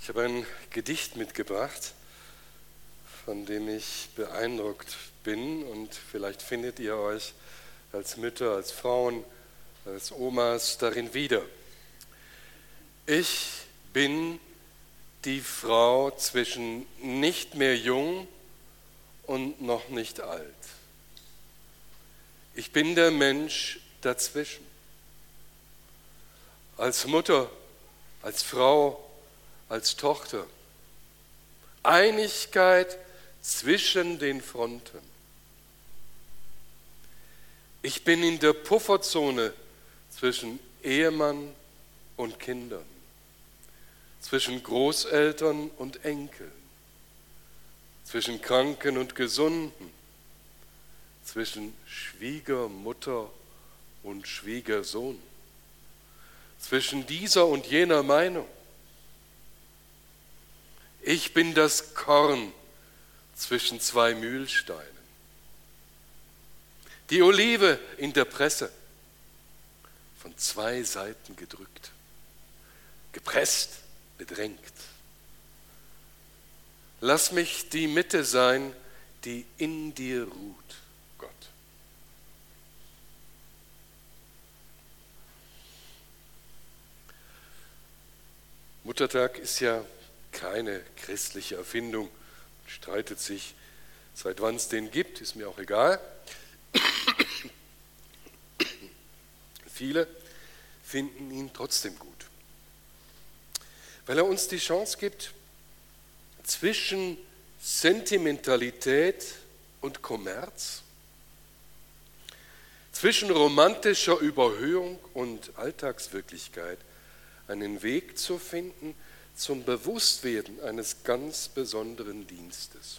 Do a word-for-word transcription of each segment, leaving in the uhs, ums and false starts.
Ich habe ein Gedicht mitgebracht, von dem ich beeindruckt bin, und vielleicht findet ihr euch als Mütter, als Frauen, als Omas darin wieder. Ich bin die Frau zwischen nicht mehr jung und noch nicht alt. Ich bin der Mensch dazwischen. Als Mutter, als Frau, als Tochter. Einigkeit zwischen den Fronten. Ich bin in der Pufferzone zwischen Ehemann und Kindern, zwischen Großeltern und Enkeln, zwischen Kranken und Gesunden, zwischen Schwiegermutter und Schwiegersohn, zwischen dieser und jener Meinung. Ich bin das Korn zwischen zwei Mühlsteinen, die Olive in der Presse, von zwei Seiten gedrückt, gepresst, bedrängt. Lass mich die Mitte sein, die in dir ruht, Gott. Muttertag ist ja keine christliche Erfindung, streitet sich, seit wann es den gibt, ist mir auch egal. Viele finden ihn trotzdem gut, weil er uns die Chance gibt, zwischen Sentimentalität und Kommerz, zwischen romantischer Überhöhung und Alltagswirklichkeit einen Weg zu finden zum Bewusstwerden eines ganz besonderen Dienstes.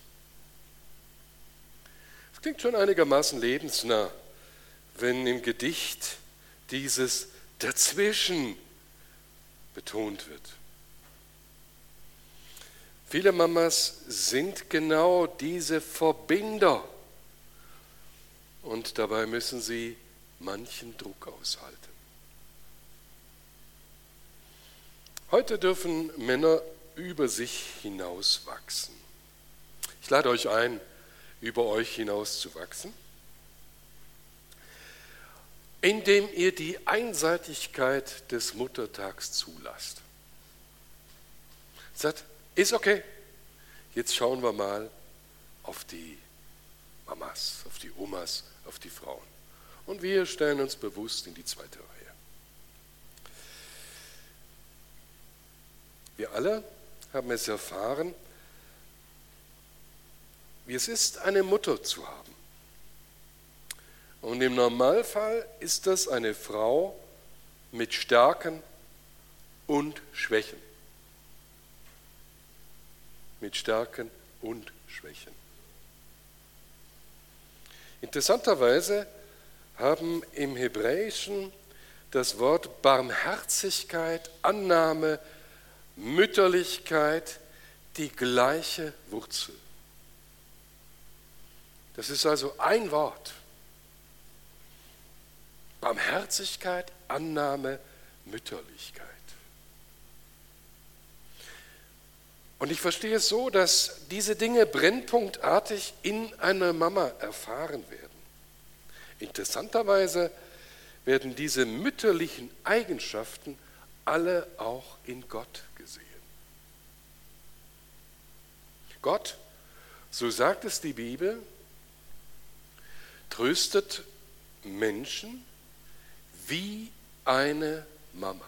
Es klingt schon einigermaßen lebensnah, wenn im Gedicht dieses Dazwischen betont wird. Viele Mamas sind genau diese Verbinder und dabei müssen sie manchen Druck aushalten. Heute dürfen Männer über sich hinauswachsen. Ich lade euch ein, über euch hinaus zu wachsen, indem ihr die Einseitigkeit des Muttertags zulasst. Sagt, ist okay, jetzt schauen wir mal auf die Mamas, auf die Omas, auf die Frauen. Und wir stellen uns bewusst in die zweite Reihe. Wir alle haben es erfahren, wie es ist, eine Mutter zu haben. Und im Normalfall ist das eine Frau mit Stärken und Schwächen. Mit Stärken und Schwächen. Interessanterweise haben im Hebräischen das Wort Barmherzigkeit, Annahme, Mütterlichkeit die gleiche Wurzel. Das ist also ein Wort. Barmherzigkeit, Annahme, Mütterlichkeit. Und ich verstehe es so, dass diese Dinge brennpunktartig in einer Mama erfahren werden. Interessanterweise werden diese mütterlichen Eigenschaften alle auch in Gott gesehen. Gott, so sagt es die Bibel, tröstet Menschen wie eine Mama,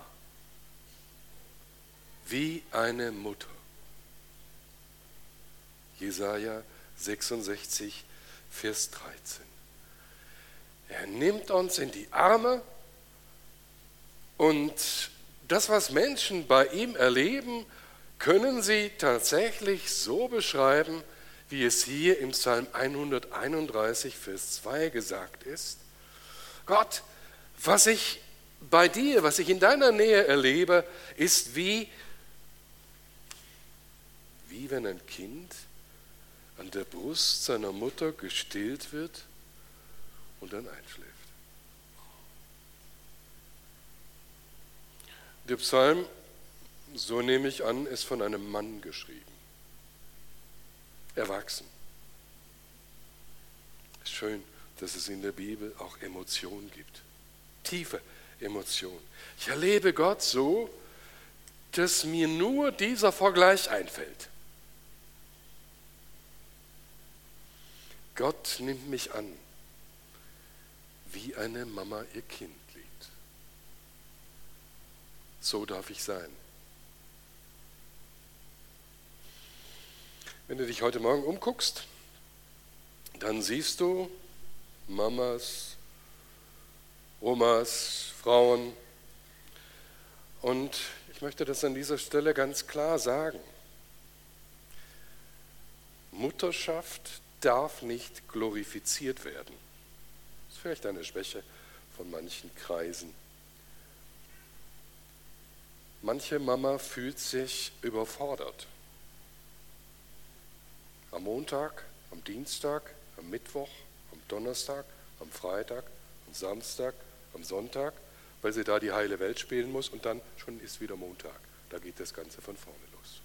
wie eine Mutter. Jesaja sechsundsechzig, Vers dreizehn. Er nimmt uns in die Arme und das, was Menschen bei ihm erleben, können sie tatsächlich so beschreiben, wie es hier im Psalm hunderteinunddreißig, Vers zwei gesagt ist. Gott, was ich bei dir, was ich in deiner Nähe erlebe, ist wie, wie wenn ein Kind an der Brust seiner Mutter gestillt wird und dann einschläft. Der Psalm so nehme ich an, ist von einem Mann geschrieben. Erwachsen. Schön, dass es in der Bibel auch Emotionen gibt. Tiefe Emotionen. Ich erlebe Gott so, dass mir nur dieser Vergleich einfällt. Gott nimmt mich an, wie eine Mama ihr Kind liebt. So darf ich sein. Wenn du dich heute Morgen umguckst, dann siehst du Mamas, Omas, Frauen. Und ich möchte das an dieser Stelle ganz klar sagen. Mutterschaft darf nicht glorifiziert werden. Das ist vielleicht eine Schwäche von manchen Kreisen. Manche Mama fühlt sich überfordert. Am Montag, am Dienstag, am Mittwoch, am Donnerstag, am Freitag, am Samstag, am Sonntag, weil sie da die heile Welt spielen muss und dann schon ist wieder Montag. Da geht das Ganze von vorne los.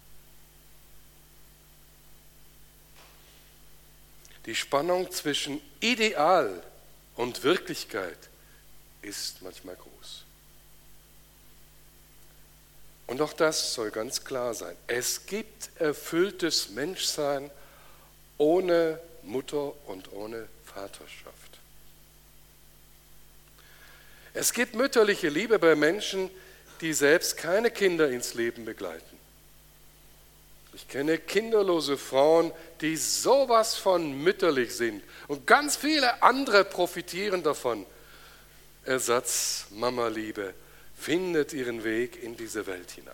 Die Spannung zwischen Ideal und Wirklichkeit ist manchmal groß. Und auch das soll ganz klar sein. Es gibt erfülltes Menschsein ohne Mutter und ohne Vaterschaft. Es gibt mütterliche Liebe bei Menschen, die selbst keine Kinder ins Leben begleiten. Ich kenne kinderlose Frauen, die sowas von mütterlich sind und ganz viele andere profitieren davon. Ersatz-Mama-Liebe findet ihren Weg in diese Welt hinein.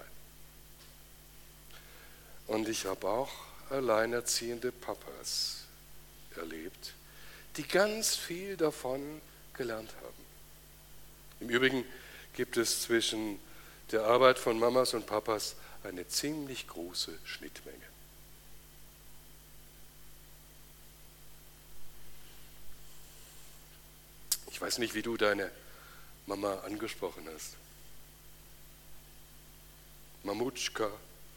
Und ich habe auch alleinerziehende Papas erlebt, die ganz viel davon gelernt haben. Im Übrigen gibt es zwischen der Arbeit von Mamas und Papas eine ziemlich große Schnittmenge. Ich weiß nicht, wie du deine Mama angesprochen hast. Mamutschka,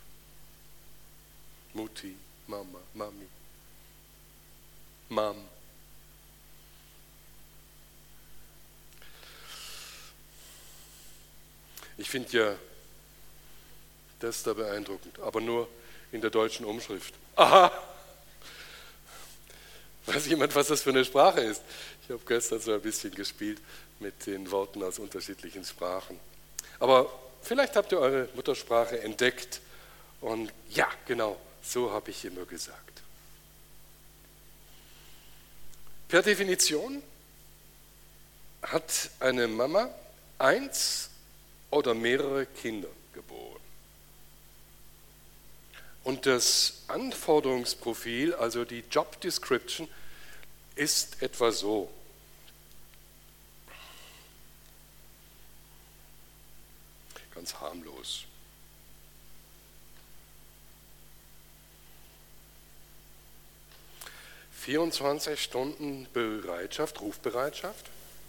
Mutti, Mama, Mami, Mam. Ich finde ja das da beeindruckend, aber nur in der deutschen Umschrift. Aha! Weiß jemand, was das für eine Sprache ist? Ich habe gestern so ein bisschen gespielt mit den Worten aus unterschiedlichen Sprachen. Aber vielleicht habt ihr eure Muttersprache entdeckt und ja, genau, so habe ich immer gesagt. Per Definition hat eine Mama eins oder mehrere Kinder geboren. Und das Anforderungsprofil, also die Job Description, ist etwa so. Ganz harmlos. vierundzwanzig Stunden Bereitschaft, Rufbereitschaft,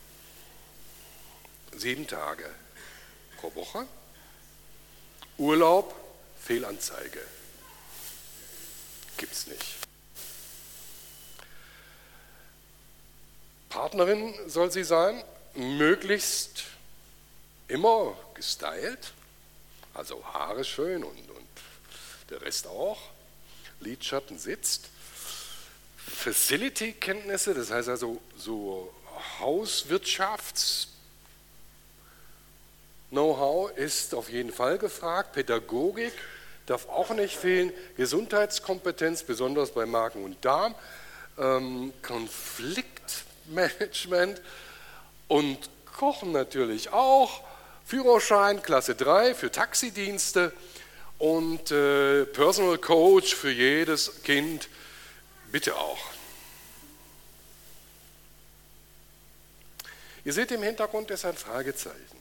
sieben Tage pro Woche, Urlaub, Fehlanzeige. Gibt's nicht. Partnerin soll sie sein, möglichst immer gestylt, also Haare schön und, und der Rest auch, Lidschatten sitzt. Facility-Kenntnisse, das heißt also so Hauswirtschafts-Know-how ist auf jeden Fall gefragt. Pädagogik darf auch nicht fehlen. Gesundheitskompetenz, besonders bei Magen und Darm. Ähm, Konfliktmanagement und Kochen natürlich auch. Führerschein Klasse drei für Taxidienste und äh, Personal Coach für jedes Kind. Bitte auch. Ihr seht, im Hintergrund ist ein Fragezeichen.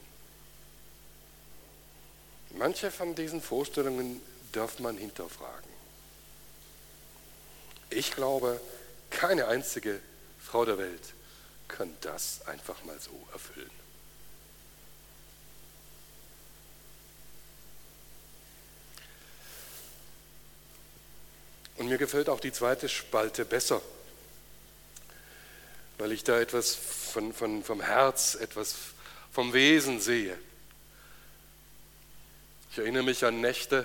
Manche von diesen Vorstellungen darf man hinterfragen. Ich glaube, keine einzige Frau der Welt kann das einfach mal so erfüllen. mir gefällt auch die zweite Spalte besser, weil ich da etwas von, von, vom Herz, etwas vom Wesen sehe. Ich erinnere mich an Nächte,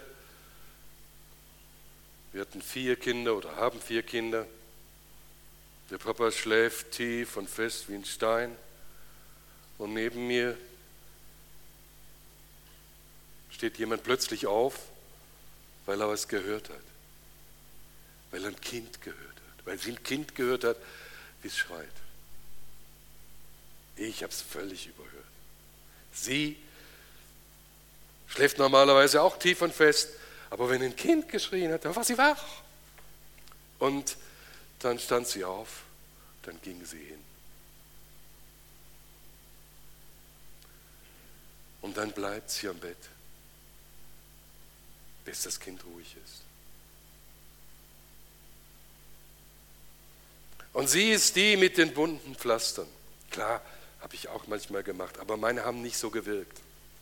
wir hatten vier Kinder oder haben vier Kinder. Der Papa schläft tief und fest wie ein Stein und neben mir steht jemand plötzlich auf, weil er was gehört hat, weil er ein Kind gehört hat, weil sie ein Kind gehört hat, wie es schreit. Ich habe es völlig überhört. Sie schläft normalerweise auch tief und fest, aber wenn ein Kind geschrien hat, dann war sie wach. Und dann stand sie auf, dann ging sie hin. Und dann bleibt sie am Bett, bis das Kind ruhig ist. Und sie ist die mit den bunten Pflastern. Klar, habe ich auch manchmal gemacht, aber meine haben nicht so gewirkt.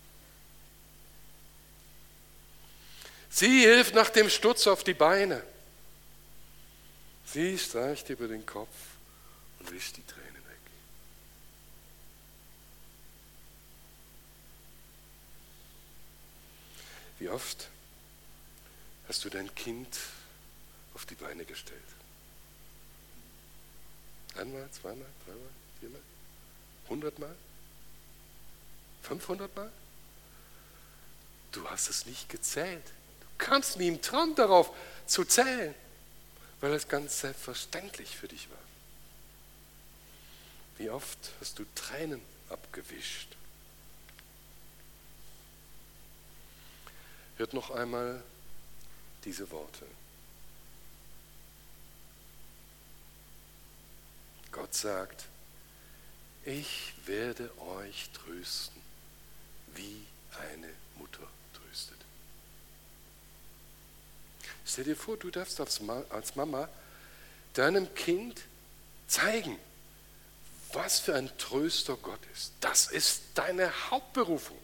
Sie hilft nach dem Sturz auf die Beine. Sie streicht über den Kopf und wischt die Tränen weg. Wie oft hast du dein Kind auf die Beine gestellt? Einmal, zweimal, dreimal, viermal, hundertmal, fünfhundertmal? Du hast es nicht gezählt. Du kamst nie im Traum darauf zu zählen, weil es ganz selbstverständlich für dich war. Wie oft hast du Tränen abgewischt? Hört noch einmal diese Worte. Gott sagt, ich werde euch trösten, wie eine Mutter tröstet. Stell dir vor, du darfst als Mama deinem Kind zeigen, was für ein Tröster Gott ist. Das ist deine Hauptberufung.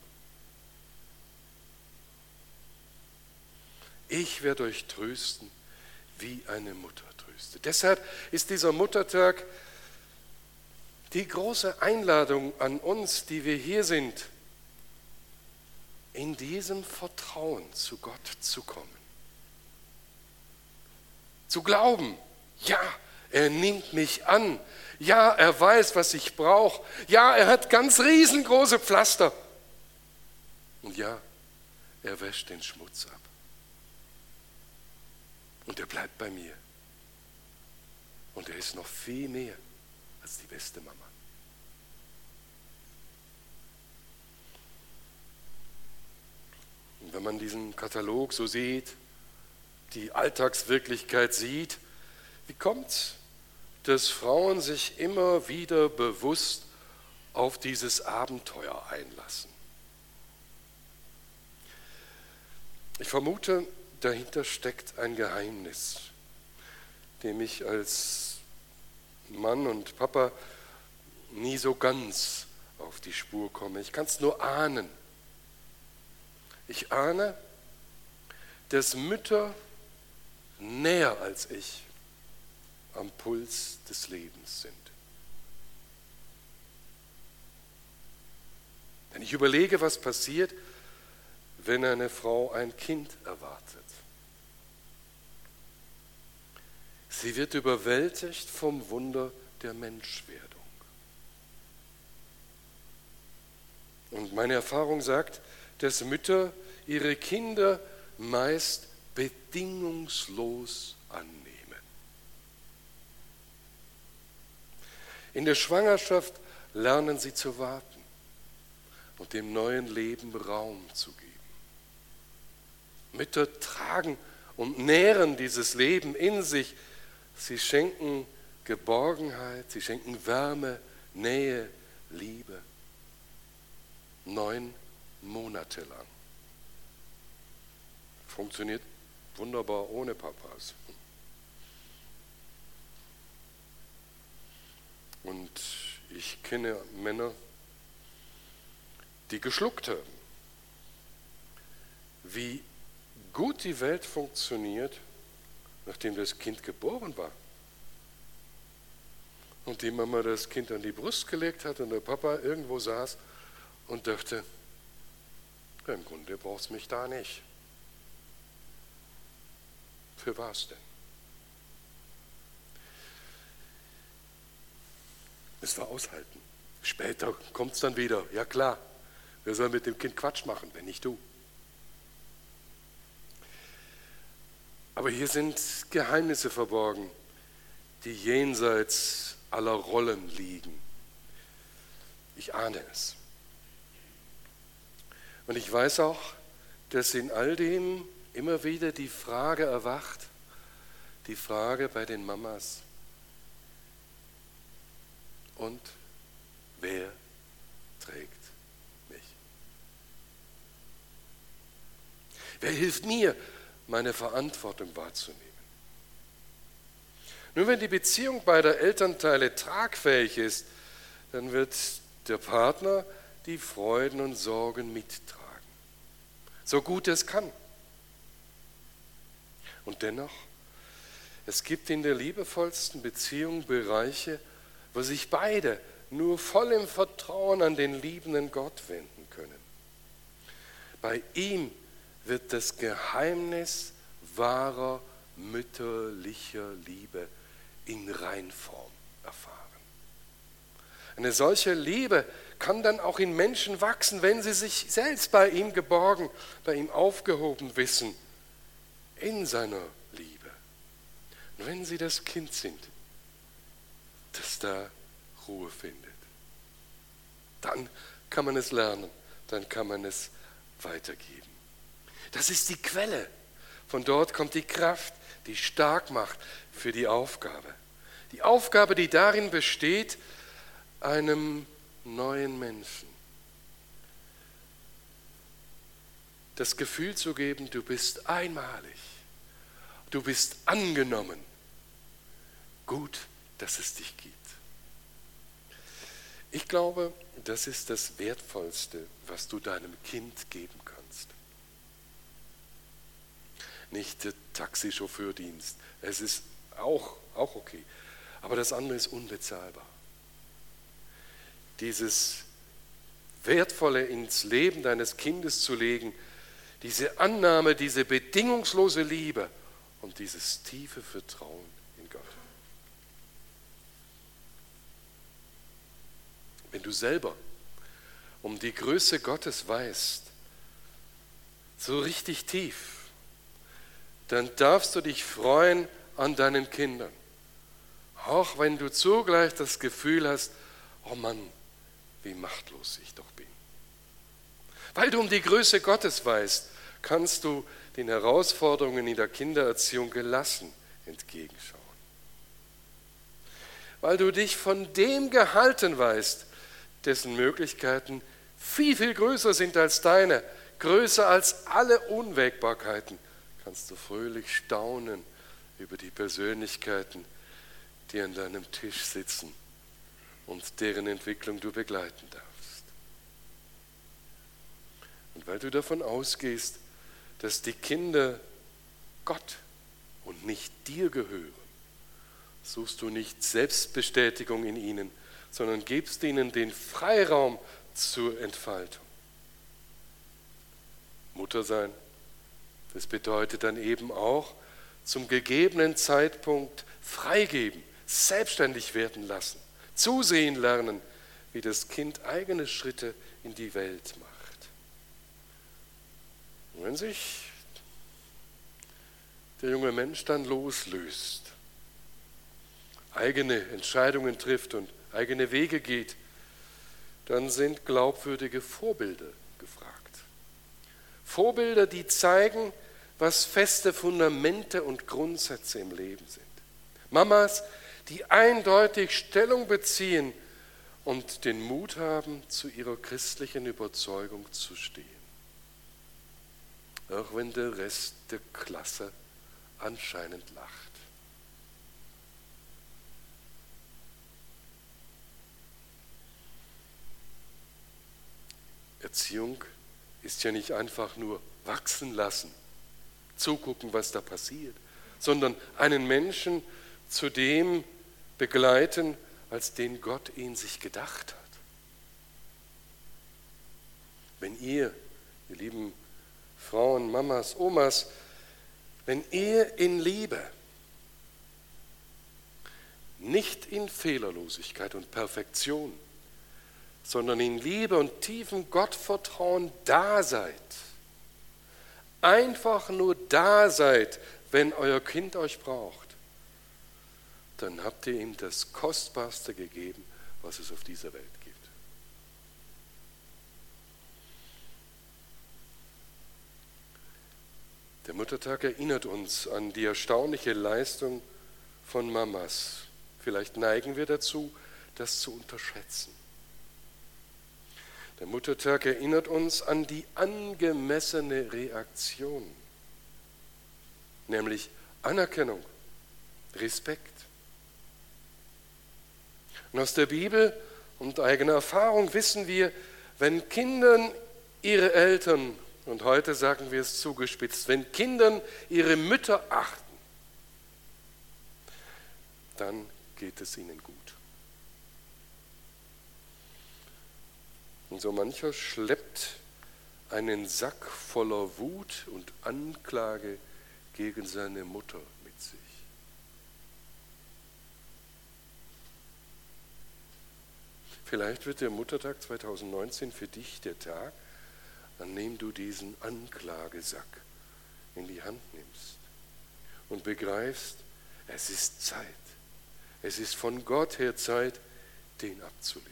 Ich werde euch trösten, wie eine Mutter tröstet. Deshalb ist dieser Muttertag die große Einladung an uns, die wir hier sind, in diesem Vertrauen zu Gott zu kommen. Zu glauben, ja, er nimmt mich an. Ja, er weiß, was ich brauche. Ja, er hat ganz riesengroße Pflaster. Und ja, er wäscht den Schmutz ab. Und er bleibt bei mir. Und er ist noch viel mehr als die beste Mama. Und wenn man diesen Katalog so sieht, die Alltagswirklichkeit sieht, wie kommt es, dass Frauen sich immer wieder bewusst auf dieses Abenteuer einlassen? Ich vermute, dahinter steckt ein Geheimnis, dem ich als Mann und Papa nie so ganz auf die Spur komme. Ich kann es nur ahnen. Ich ahne, dass Mütter näher als ich am Puls des Lebens sind. Wenn ich überlege, was passiert, wenn eine Frau ein Kind erwartet. Sie wird überwältigt vom Wunder der Menschwerdung. Und meine Erfahrung sagt, dass Mütter ihre Kinder meist bedingungslos annehmen. In der Schwangerschaft lernen sie zu warten und dem neuen Leben Raum zu geben. Mütter tragen und nähren dieses Leben in sich. Sie schenken Geborgenheit, sie schenken Wärme, Nähe, Liebe. Neun Monate lang. Funktioniert wunderbar ohne Papas. Und ich kenne Männer, die geschluckt haben, wie gut die Welt funktioniert, nachdem das Kind geboren war. Und die Mama das Kind an die Brust gelegt hat und der Papa irgendwo saß und dachte, ja, im Grunde braucht es mich da nicht. Für was denn? Das war aushalten. Später kommt es dann wieder. Ja klar, wer soll mit dem Kind Quatsch machen, wenn nicht du? Aber hier sind Geheimnisse verborgen, die jenseits aller Rollen liegen. Ich ahne es. Und ich weiß auch, dass in all dem immer wieder die Frage erwacht, die Frage bei den Mamas, und wer trägt mich? Wer hilft mir, meine Verantwortung wahrzunehmen? Nur wenn die Beziehung beider Elternteile tragfähig ist, dann wird der Partner die Freuden und Sorgen mittragen, so gut es kann. Und dennoch, es gibt in der liebevollsten Beziehung Bereiche, wo sich beide nur voll im Vertrauen an den liebenden Gott wenden können. Bei ihm wird das Geheimnis wahrer mütterlicher Liebe in Reinform erfahren. Eine solche Liebe kann dann auch in Menschen wachsen, wenn sie sich selbst bei ihm geborgen, bei ihm aufgehoben wissen, in seiner Liebe. Und wenn sie das Kind sind, das da Ruhe findet, dann kann man es lernen, dann kann man es weitergeben. Das ist die Quelle. Von dort kommt die Kraft, die stark macht für die Aufgabe. Die Aufgabe, die darin besteht, einem neuen Menschen das Gefühl zu geben, du bist einmalig, du bist angenommen. Gut, dass es dich gibt. Ich glaube, das ist das Wertvollste, was du deinem Kind geben kannst. Nicht der Taxichauffeurdienst, es ist auch, auch okay, aber das andere ist unbezahlbar. Dieses Wertvolle ins Leben deines Kindes zu legen, diese Annahme, diese bedingungslose Liebe und dieses tiefe Vertrauen in Gott. Wenn du selber um die Größe Gottes weißt, so richtig tief, dann darfst du dich freuen an deinen Kindern. Auch wenn du zugleich das Gefühl hast, oh Mann, wie machtlos ich doch bin. Weil du um die Größe Gottes weißt, kannst du den Herausforderungen in der Kindererziehung gelassen entgegenschauen. Weil du dich von dem gehalten weißt, dessen Möglichkeiten viel, viel größer sind als deine, größer als alle Unwägbarkeiten, kannst du fröhlich staunen über die Persönlichkeiten, die an deinem Tisch sitzen und deren Entwicklung du begleiten darfst. Und weil du davon ausgehst, dass die Kinder Gott und nicht dir gehören, suchst du nicht Selbstbestätigung in ihnen, sondern gibst ihnen den Freiraum zur Entfaltung. Mutter sein, das bedeutet dann eben auch zum gegebenen Zeitpunkt freigeben, selbstständig werden lassen, zusehen lernen, wie das Kind eigene Schritte in die Welt macht. Und wenn sich der junge Mensch dann loslöst, eigene Entscheidungen trifft und eigene Wege geht, dann sind glaubwürdige Vorbilder gefragt. Vorbilder, die zeigen, was feste Fundamente und Grundsätze im Leben sind. Mamas, die eindeutig Stellung beziehen und den Mut haben, zu ihrer christlichen Überzeugung zu stehen. Auch wenn der Rest der Klasse anscheinend lacht. Erziehung ist ja nicht einfach nur wachsen lassen, zugucken, was da passiert, sondern einen Menschen zu dem begleiten, als den Gott ihn sich gedacht hat. Wenn ihr, ihr lieben Frauen, Mamas, Omas, wenn ihr in Liebe, nicht in Fehlerlosigkeit und Perfektion, sondern in Liebe und tiefem Gottvertrauen da seid, einfach nur da seid, wenn euer Kind euch braucht, dann habt ihr ihm das Kostbarste gegeben, was es auf dieser Welt gibt. Der Muttertag erinnert uns an die erstaunliche Leistung von Mamas. Vielleicht neigen wir dazu, das zu unterschätzen. Der Muttertag erinnert uns an die angemessene Reaktion, nämlich Anerkennung, Respekt. Und aus der Bibel und eigener Erfahrung wissen wir, wenn Kindern ihre Eltern, und heute sagen wir es zugespitzt, wenn Kindern ihre Mütter achten, dann geht es ihnen gut. Und so mancher schleppt einen Sack voller Wut und Anklage gegen seine Mutter mit sich. Vielleicht wird der Muttertag zweitausendneunzehn für dich der Tag, an dem du diesen Anklagesack in die Hand nimmst und begreifst, es ist Zeit. Es ist von Gott her Zeit, den abzulegen.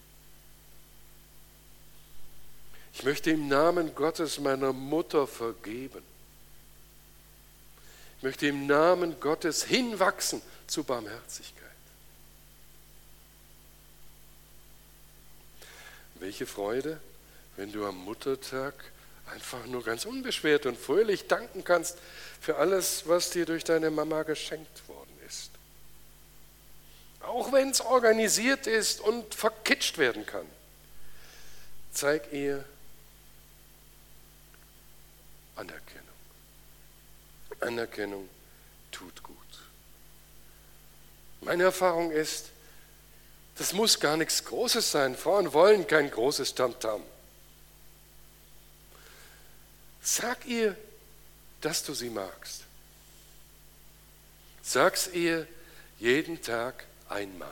Ich möchte im Namen Gottes meiner Mutter vergeben. Ich möchte im Namen Gottes hinwachsen zu Barmherzigkeit. Welche Freude, wenn du am Muttertag einfach nur ganz unbeschwert und fröhlich danken kannst für alles, was dir durch deine Mama geschenkt worden ist. Auch wenn es organisiert ist und verkitscht werden kann. Zeig ihr Anerkennung. Anerkennung tut gut. Meine Erfahrung ist, das muss gar nichts Großes sein. Frauen wollen kein großes Tamtam. Sag ihr, dass du sie magst. Sag's ihr jeden Tag einmal.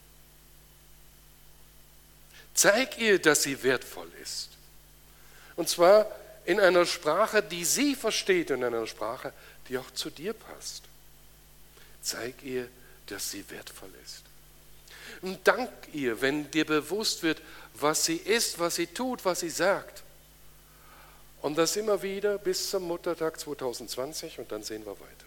Zeig ihr, dass sie wertvoll ist. Und zwar in einer Sprache, die sie versteht und in einer Sprache, die auch zu dir passt. Zeig ihr, dass sie wertvoll ist. Und dank ihr, wenn dir bewusst wird, was sie ist, was sie tut, was sie sagt. Und das immer wieder bis zum Muttertag zweitausendzwanzig und dann sehen wir weiter.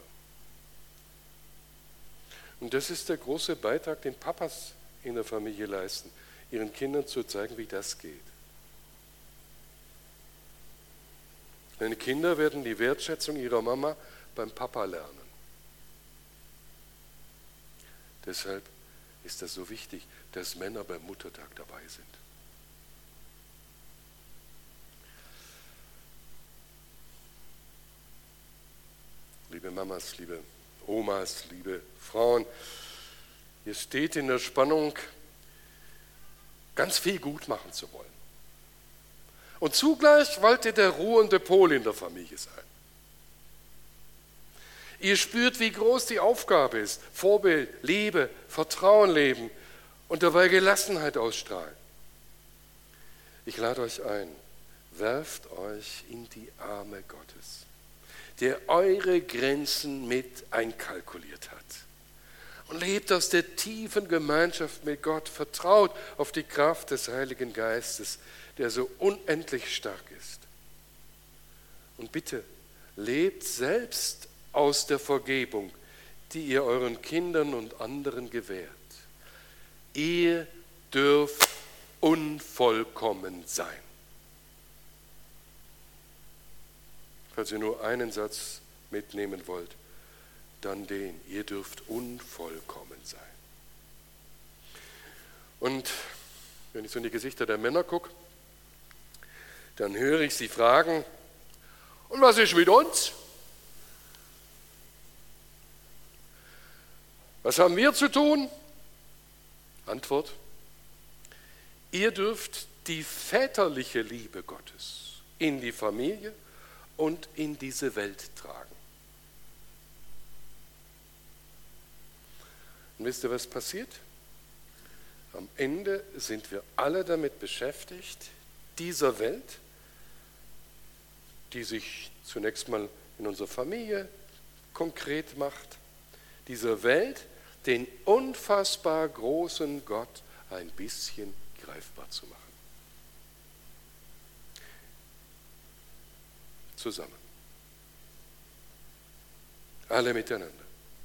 Und das ist der große Beitrag, den Papas in der Familie leisten, ihren Kindern zu zeigen, wie das geht. Deine Kinder werden die Wertschätzung ihrer Mama beim Papa lernen. Deshalb ist das so wichtig, dass Männer beim Muttertag dabei sind. Liebe Mamas, liebe Omas, liebe Frauen, ihr steht in der Spannung, ganz viel gut machen zu wollen. Und zugleich wollt ihr der ruhende Pol in der Familie sein. Ihr spürt, wie groß die Aufgabe ist. Vorbild, Liebe, Vertrauen leben und dabei Gelassenheit ausstrahlen. Ich lade euch ein, werft euch in die Arme Gottes, der eure Grenzen mit einkalkuliert hat. Und lebt aus der tiefen Gemeinschaft mit Gott, vertraut auf die Kraft des Heiligen Geistes, der so unendlich stark ist. Und bitte, lebt selbst aus der Vergebung, die ihr euren Kindern und anderen gewährt. Ihr dürft unvollkommen sein. Falls ihr nur einen Satz mitnehmen wollt, dann den. Ihr dürft unvollkommen sein. Und wenn ich so in die Gesichter der Männer gucke, dann höre ich sie fragen, und was ist mit uns? Was haben wir zu tun? Antwort: Ihr dürft die väterliche Liebe Gottes in die Familie und in diese Welt tragen. Und wisst ihr, was passiert? Am Ende sind wir alle damit beschäftigt, dieser Welt, die sich zunächst mal in unserer Familie konkret macht, dieser Welt den unfassbar großen Gott ein bisschen greifbar zu machen. Zusammen. Alle miteinander.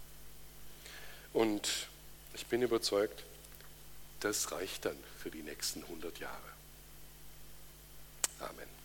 Und ich bin überzeugt, das reicht dann für die nächsten hundert Jahre. Amen.